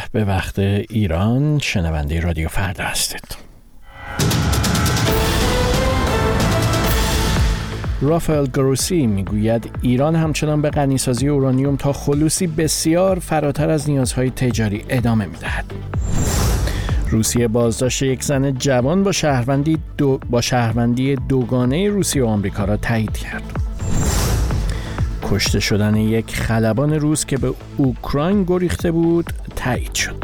به وقت ایران، شنونده رادیو فردا هستید. رافائل گروسی میگوید ایران همچنان به غنیسازی اورانیوم تا خلوصی بسیار فراتر از نیازهای تجاری ادامه میدهد. روسیه بازداشت یک زن جوان با شهروندی دوگانه روسیه و آمریکا را تایید کرد. کشته شدن یک خلبان روس که به اوکراین گریخته بود تایید شد.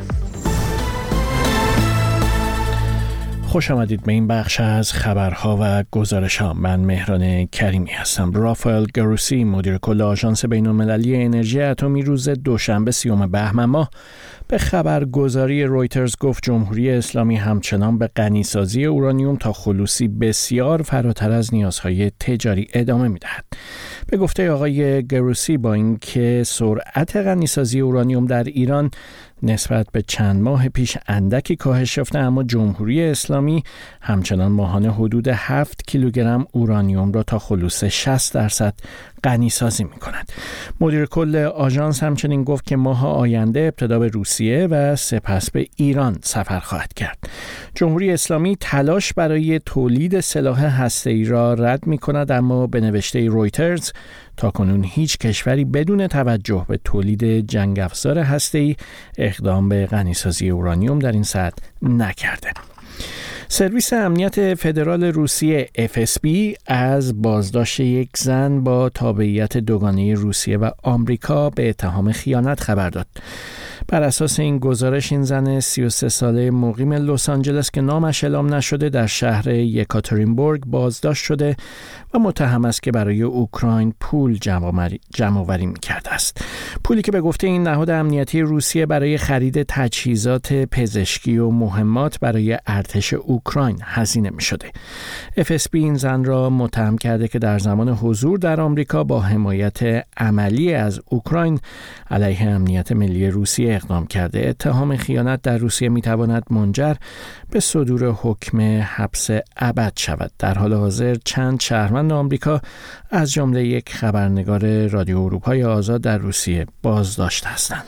خوش آمدید به این بخش از خبرها و گزارش‌ها. من مهران کریمی هستم. رافائل گروسی، مدیر کل آژانس بین‌المللی انرژی اتمی، روز دوشنبه 30 بهمن ماه به خبرگزاری رویترز گفت جمهوری اسلامی همچنان به غنیسازی اورانیوم تا خلوصی بسیار فراتر از نیازهای تجاری ادامه می‌دهد. به گفته آقای گروسی، با اینکه سرعت غنیسازی اورانیوم در ایران نسبت به چند ماه پیش اندکی کاهش یافته، اما جمهوری اسلامی همچنان ماهانه حدود 7 کیلوگرم اورانیوم را تا خلوص 60% غنیسازی می‌کند. مدیر کل آژانس همچنین گفت که ماه آینده ابتدا به روسیه و سپس به ایران سفر خواهد کرد. جمهوری اسلامی تلاش برای تولید سلاح هسته‌ای را رد می‌کند، اما به نوشته رویترز تاکنون هیچ کشوری بدون توجه به تولید جنگ افزار هسته‌ای اقدام به غنیسازی اورانیوم در این سطح نکرده. سرویس امنیت فدرال روسیه FSB از بازداشت یک زن با تابعیت دوگانه روسیه و آمریکا به اتهام خیانت خبر داد. بر اساس این گزارش این زن 33 ساله مقیم لس آنجلس که نامش اعلام نشده در شهر یکاترینبورگ بازداشت شده و متهم است که برای اوکراین پول جمع‌آوری می‌کرده است. پولی که به گفته این نهاد امنیتی روسیه برای خرید تجهیزات پزشکی و مهمات برای ارتش اوکراین هزینه می‌شده. FSB این زن را متهم کرده که در زمان حضور در آمریکا با حمایت عملی از اوکراین علیه امنیت ملی روسیه اقدام کرده. اتهام خیانت در روسیه می‌تواند منجر به صدور حکم حبس ابد شود. در حال حاضر چند شهروند آمریکا از جمله یک خبرنگار رادیو اروپای آزاد در روسیه بازداشت هستند.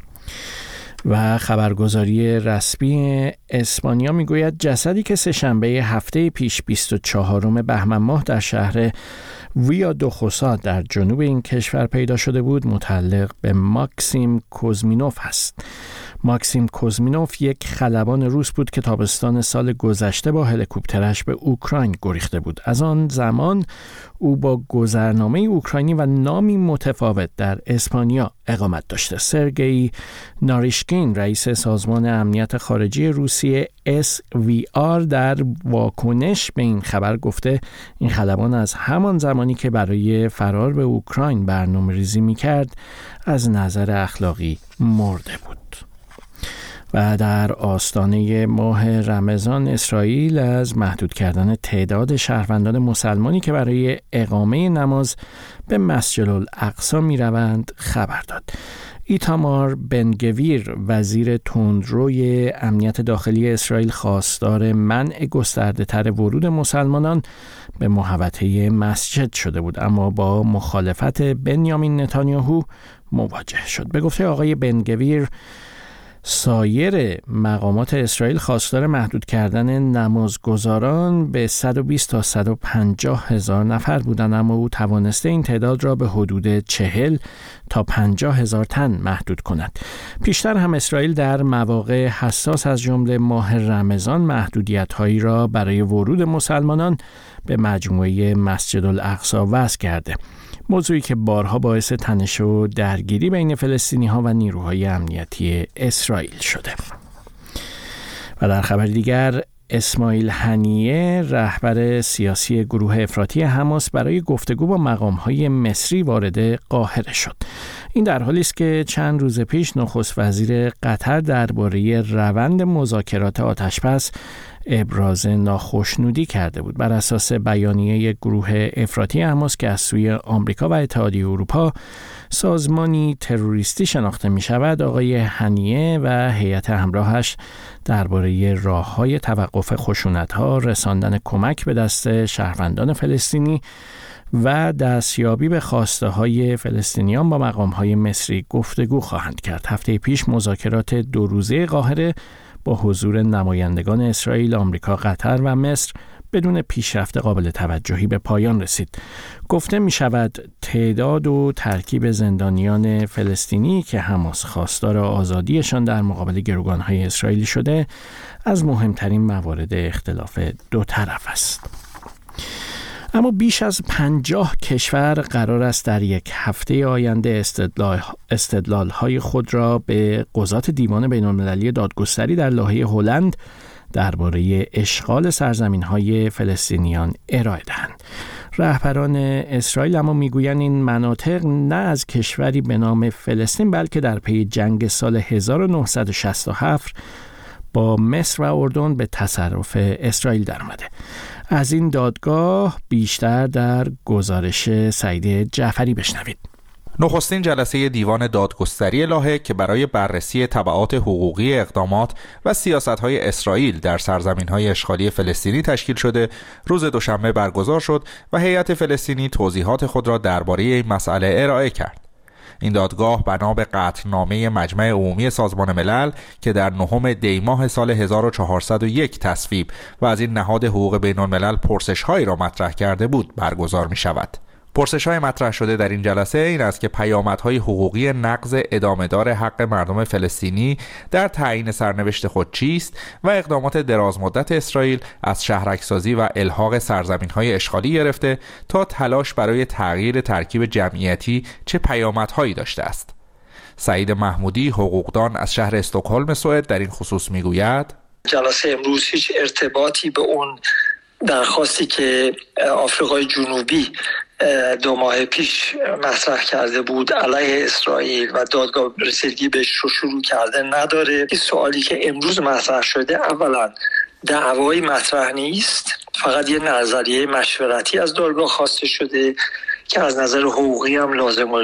و خبرگزاری رسمی اسپانیا میگوید جسدی که سه‌شنبه هفته پیش 24 بهمن ماه در شهر ویا دو خوسا در جنوب این کشور پیدا شده بود متعلق به ماکسیم کوزمینوف است. ماکسیم کوزمینوف یک خلبان روس بود که تابستان سال گذشته با هلیکوپترش به اوکراین گریخته بود. از آن زمان او با گذرنامه اوکراینی و نامی متفاوت در اسپانیا اقامت داشته. سرگئی ناریشکین، رئیس سازمان امنیت خارجی روسیه SVR، در واکنش به این خبر گفته این خلبان از همان زمانی که برای فرار به اوکراین برنامه‌ریزی می‌کرد از نظر اخلاقی مرده بود. و در آستانه ماه رمضان اسرائیل از محدود کردن تعداد شهروندان مسلمانی که برای اقامه نماز به مسجد الاقصی می‌روند خبر داد. ایتامار بن-گویر، وزیر تندروی امنیت داخلی اسرائیل، خواستار منع گسترده‌تر ورود مسلمانان به محوطه مسجد شده بود، اما با مخالفت بنیامین نتانیاهو مواجه شد. به گفته آقای بن-گویر، سایر مقامات اسرائیل خواستار محدود کردن نمازگزاران به 120 تا 150 هزار نفر بودند، اما او توانسته این تعداد را به حدود 40 تا 50 هزار تن محدود کند. پیشتر هم اسرائیل در مواقع حساس از جمله ماه رمضان محدودیت‌هایی را برای ورود مسلمانان به مجموعه مسجد الاقصی وضع کرده، موضوعی که بارها باعث تنش و درگیری بین فلسطینی‌ها و نیروهای امنیتی اسرائیل شده. و در خبر دیگر، اسماعیل هنیه، رهبر سیاسی گروه افراطی حماس، برای گفتگو با مقام‌های مصری وارد قاهره شد. این در حالی است که چند روز پیش نخست وزیر قطر درباره روند مذاکرات آتش‌بس ابراز ناخشنودی کرده بود. بر اساس بیانیه گروه افراطی حماس که از سوی آمریکا و اتحادیه اروپا سازمانی تروریستی شناخته می شود، آقای هنیه و هیئت همراهش درباره راه‌های توقف خشونت‌ها، رساندن کمک به دست شهروندان فلسطینی و دستیابی به خواسته های فلسطینیان با مقام های مصری گفتگو خواهند کرد. هفته پیش مذاکرات 2 روزه قاهره با حضور نمایندگان اسرائیل، آمریکا، قطر و مصر بدون پیشرفت قابل توجهی به پایان رسید. گفته می شود تعداد و ترکیب زندانیان فلسطینی که حماس خواستار آزادیشان در مقابل گروگانهای اسرائیلی شده از مهمترین موارد اختلاف دو طرف است. اما بیش از 50 کشور قرار است در یک هفته آینده استدلال‌های خود را به قضات دیوان بین‌المللی دادگستری در لاهه هلند درباره اشغال سرزمین‌های فلسطینیان ارائه دهند. رهبران اسرائیل اما میگویند این مناطق نه از کشوری به نام فلسطین بلکه در پی جنگ سال 1967 با مصر و اردن به تصرف اسرائیل درآمده. از این دادگاه بیشتر در گزارش سعید جعفری بشنوید. نخستین جلسه دیوان دادگستری لاهه که برای بررسی تبعات حقوقی اقدامات و سیاست‌های اسرائیل در سرزمین‌های اشغالی فلسطینی تشکیل شده، روز دوشنبه برگزار شد و هیئت فلسطینی توضیحات خود را درباره این مسئله ارائه کرد. این دادگاه بنا به قطعنامه مجمع عمومی سازمان ملل که در 9 دی ماه سال 1401 تصویب و از این نهاد حقوق بین‌الملل پرسش‌هایی را مطرح کرده بود برگزار می‌شود. پرسش‌های مطرح شده در این جلسه این است که پیامدهای حقوقی نقض ادامه‌دار حق مردم فلسطینی در تعیین سرنوشت خود چیست و اقدامات درازمدت اسرائیل از شهرک‌سازی و الحاق سرزمین‌های اشغالی گرفته تا تلاش برای تغییر ترکیب جمعیتی چه پیامدهایی داشته است. سعید محمودی، حقوقدان از شهر استکهلم سوئد، در این خصوص میگوید: جلسه امروز هیچ ارتباطی به اون درخواستی که آفریقای جنوبی 2 ماه پیش مطرح کرده بود علیه اسرائیل و دادگاه رسیدگی بهش رو شروع کرده نداره. این سوالی که امروز مطرح شده اولا دعوایی مطرح نیست، فقط یه نظریه مشورتی از دادگاه خواسته شده که از نظر حقوقی هم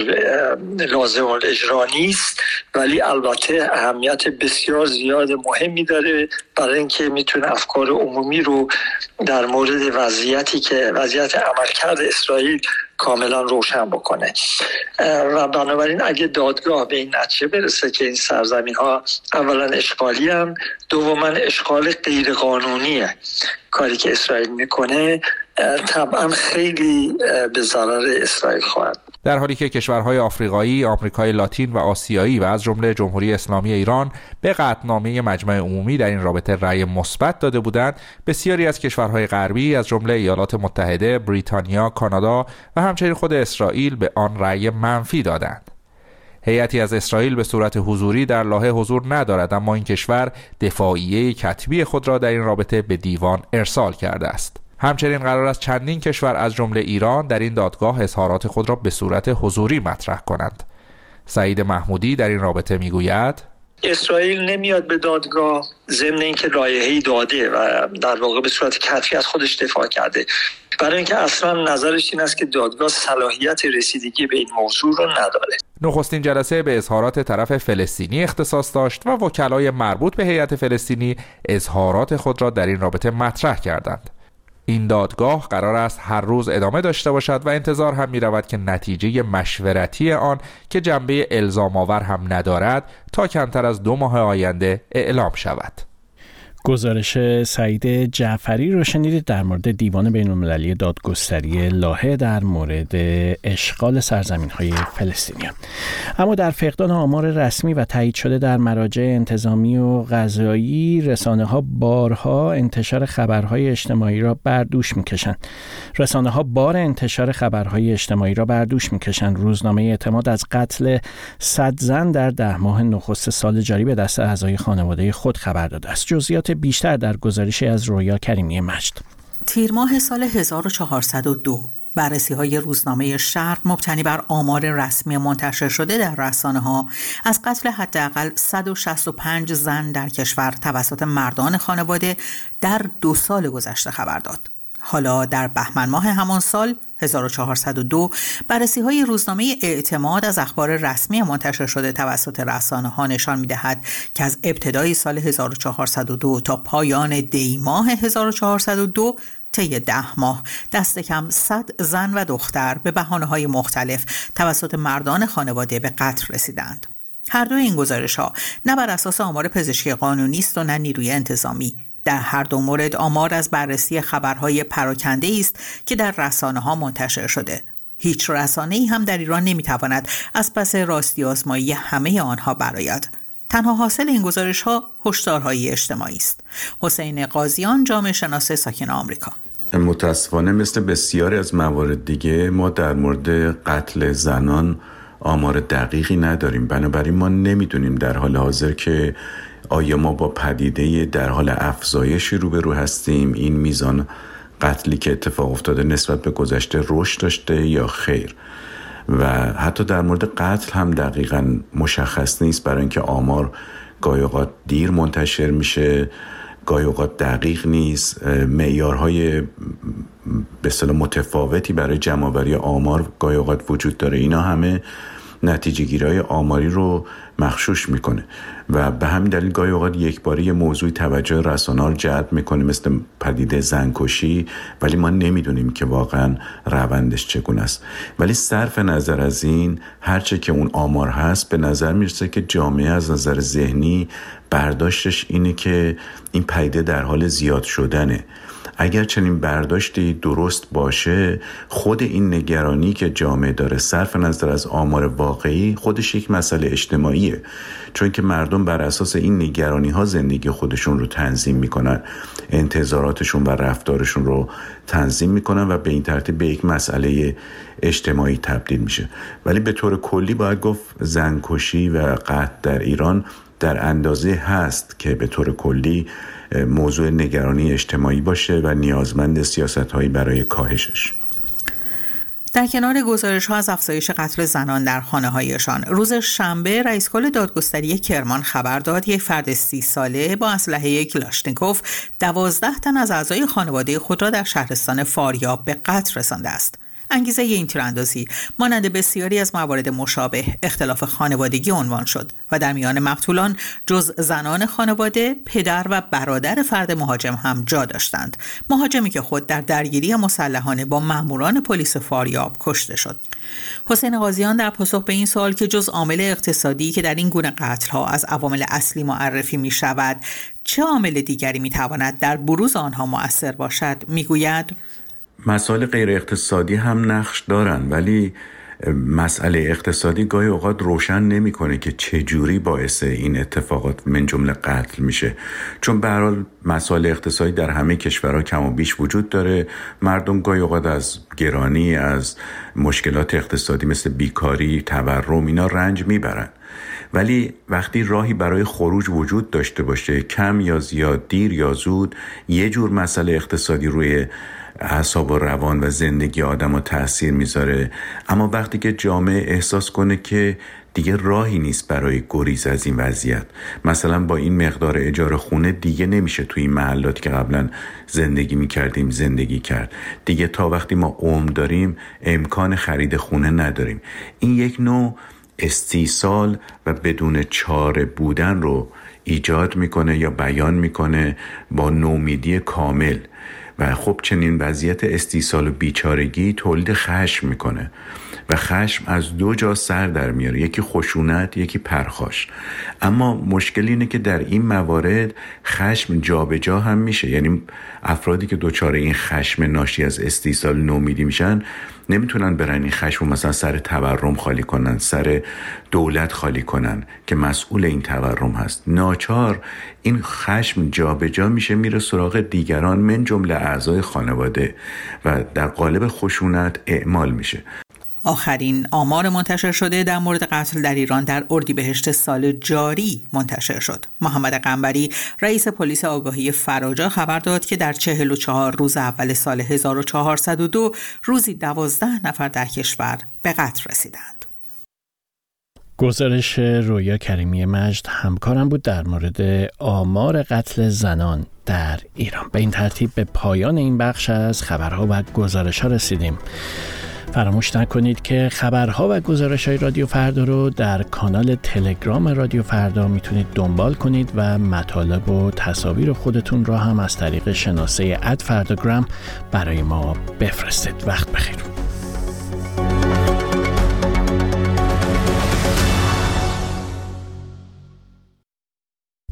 لازم الاجرا نیست، ولی البته اهمیت بسیار زیاد مهمی داره برای اینکه میتونه افکار عمومی رو در مورد وضعیت عملکرد اسرائیل کاملا روشن بکنه و بنابراین اگه دادگاه به این نتیجه برسه که این سرزمین ها اولا اشغالی هم، دوما اشغال غیر قانونیه، کاری که اسرائیل میکنه طبعا خیلی به ضرر اسرائیل خواهد. در حالی که کشورهای آفریقایی، آمریکای لاتین و آسیایی و از جمله جمهوری اسلامی ایران به قطعنامه مجمع عمومی در این رابطه رأی مثبت داده بودند، بسیاری از کشورهای غربی از جمله ایالات متحده، بریتانیا، کانادا و همچنین خود اسرائیل به آن رأی منفی دادند. هیئتی از اسرائیل به صورت حضوری در لاهه حضور ندارد، اما این کشور دفاعیه کتبی خود را در این رابطه به دیوان ارسال کرده است. همچنین قرار است چندین کشور از جمله ایران در این دادگاه اظهارات خود را به صورت حضوری مطرح کنند. سعید محمودی در این رابطه میگوید: اسرائیل نمیاد به دادگاه ضمن اینکه لایحه‌ای داده و در واقع به صورت کتبی از خودش دفاع کرده، برای اینکه اصلا نظرش این است که دادگاه صلاحیت رسیدگی به این موضوع رو نداره. نخستین جلسه به اظهارات طرف فلسطینی اختصاص داشت و وکلای مربوط به هیئت فلسطینی اظهارات خود را در این رابطه مطرح کردند. این دادگاه قرار است هر روز ادامه داشته باشد و انتظار هم می رود که نتیجه مشورتی آن که جنبه الزام آور هم ندارد تا کمتر از 2 ماه آینده اعلام شود. گزارش سعید جعفری رو شنیدید در مورد دیوان بین‌المللی دادگستری لاهه در مورد اشغال سرزمین‌های فلسطینیان. اما در فقدان آمار رسمی و تایید شده در مراجع انتظامی و قضایی، رسانه‌ها بارها انتشار خبرهای اجتماعی را بر دوش می‌کشند. رسانه‌ها بار انتشار خبرهای اجتماعی را بر دوش می‌کشند. روزنامه اعتماد از قتل 100 زن در 10 ماه نخست سال جاری به دست اعضای خانواده خود خبر داده است. جزئیات بیشتر در گزارشی از رویا کریمی مجد. تیر ماه سال 1402 بررسی‌های روزنامه شرق مبتنی بر آمار رسمی منتشر شده در رسانه‌ها از قتل حداقل 165 زن در کشور توسط مردان خانواده در 2 سال گذشته خبر داد. حالا در بهمن ماه همان سال 1402 بررسی‌های روزنامه اعتماد از اخبار رسمی منتشر شده توسط رسانه‌ها نشان می‌دهد که از ابتدای سال 1402 تا پایان دی ماه 1402 طی 10 ماه دست کم 100 زن و دختر به بهانه‌های مختلف توسط مردان خانواده به قتل رسیدند. هر دو این گزارش‌ها نه بر اساس آمار پزشکی قانونی است و نه نیروی انتظامی. در هر دو مورد آمار از بررسی خبرهای پراکنده است که در رسانه‌ها منتشر شده. هیچ رسانه‌ای هم در ایران نمی‌تواند از پس راستی آزمایی همه آنها برآید. تنها حاصل این گزارش‌ها هشدارهای اجتماعی است. حسین قاضیان، جامعه شناس ساکن آمریکا: متاسفانه مثل بسیاری از موارد دیگه ما در مورد قتل زنان آمار دقیقی نداریم. بنابراین ما نمیدونیم در حال حاضر که آیا ما با پدیده در حال افزایشی روبرو هستیم، این میزان قتلی که اتفاق افتاده نسبت به گذشته رشد داشته یا خیر. و حتی در مورد قتل هم دقیقاً مشخص نیست، برای اینکه آمار گاهی اوقات دیر منتشر میشه، گاهی اوقات دقیق نیست، معیارهای به اصطلاح متفاوتی برای جمع‌آوری آمار گاهی اوقات وجود داره. اینا همه نتیجه گیری‌های آماری رو مغشوش میکنه و به همین دلیل گاهی اوقات یکباره یه موضوعی توجه رسانه‌ها رو جلب میکنه، مثل پدیده زنکشی، ولی ما نمیدونیم که واقعا روندش چگونه است. ولی صرف نظر از این، هرچه که اون آمار هست، به نظر میرسه که جامعه از نظر ذهنی برداشتش اینه که این پدیده در حال زیاد شدنه. اگر چنین برداشتی درست باشه، خود این نگرانی که جامعه داره صرف نظر از آمار واقعی خودش یک مسئله اجتماعیه، چون که مردم بر اساس این نگرانی ها زندگی خودشون رو تنظیم میکنن، انتظاراتشون و رفتارشون رو تنظیم میکنن و به این ترتیب به یک مسئله اجتماعی تبدیل میشه. ولی به طور کلی باید گفت زنکشی و قتل در ایران در اندازه هست که به طور کلی موضوع نگرانی اجتماعی باشه و نیازمند سیاست‌هایی برای کاهشش. در کنار گزارش‌ها از افزایش قتل زنان در خانه‌هایشان، روز شنبه رئیس کل دادگستری کرمان خبر داد یک فرد 30 ساله با اسلحه کلاشنیکوف 12 تن از اعضای خانواده خود را در شهرستان فاریاب به قتل رسانده است. انگیزه این تیراندازی مانند بسیاری از موارد مشابه اختلاف خانوادگی عنوان شد و در میان مقتولان جز زنان خانواده، پدر و برادر فرد مهاجم هم جا داشتند. مهاجمی که خود در درگیری مسلحانه با ماموران پلیس فاریاب کشته شد. حسین قاضیان در پاسخ به این سوال که جز عامل اقتصادی که در این گونه قتل‌ها از عوامل اصلی معرفی می شود، چه عامل دیگری می تواند در بروز آنها مؤثر باشد، می گوید مسائل غیر اقتصادی هم نقش دارن، ولی مسئله اقتصادی گاهی اوقات روشن نمی‌کنه که چه جوری باعث این اتفاقات من جمله قتل میشه، چون به هر حال مسائل اقتصادی در همه کشورها کم و بیش وجود داره. مردم گاهی اوقات از گرانی، از مشکلات اقتصادی مثل بیکاری، تورم اینا رنج میبرن، ولی وقتی راهی برای خروج وجود داشته باشه، کم یا زیاد، دیر یا زود، یه جور مسئله اقتصادی روی اعصاب و روان و زندگی آدم رو تأثیر میذاره. اما وقتی که جامعه احساس کنه که دیگه راهی نیست برای گریز از این وضعیت، مثلا با این مقدار اجاره خونه دیگه نمیشه توی این محلاتی که قبلا زندگی میکردیم زندگی کرد، دیگه تا وقتی ما عمر داریم امکان خرید خونه نداریم، این یک نوع استیصال و بدون چاره بودن رو ایجاد میکنه یا بیان میکنه با نومیدی کامل. و خب چنین وضعیت استیصال و بیچارگی تولید خشم میکنه و خشم از دو جا سر در میاره، یکی خشونت، یکی پرخاش. اما مشکل اینه که در این موارد خشم جا به جا هم میشه، یعنی افرادی که دچار این خشم ناشی از استیصال نومیدی میشن نمیتونن برن این خشم رو مثلا سر تورم خالی کنن، سر دولت خالی کنن که مسئول این تورم هست. ناچار این خشم جا به جا میشه، میره سراغ دیگران من جمله اعضای خانواده و در قالب خشونت اعمال میشه. آخرین آمار منتشر شده در مورد قتل در ایران در اردیبهشت سال جاری منتشر شد. محمد قنبری رئیس پلیس آگاهی فراجا خبر داد که در 44 روز اول سال 1402 روزی 12 نفر در کشور به قتل رسیدند. گزارش رویا کریمی مجد همکارم بود در مورد آمار قتل زنان در ایران. به این ترتیب به پایان این بخش از خبرها و گزارش‌ها رسیدیم. فراموش نکنید که خبرها و گزارش‌های رادیو فردا رو در کانال تلگرام رادیو فردا میتونید دنبال کنید و مطالب و تصاویر خودتون را هم از طریق شناسه @فرداگرام برای ما بفرستید. وقت بخیر.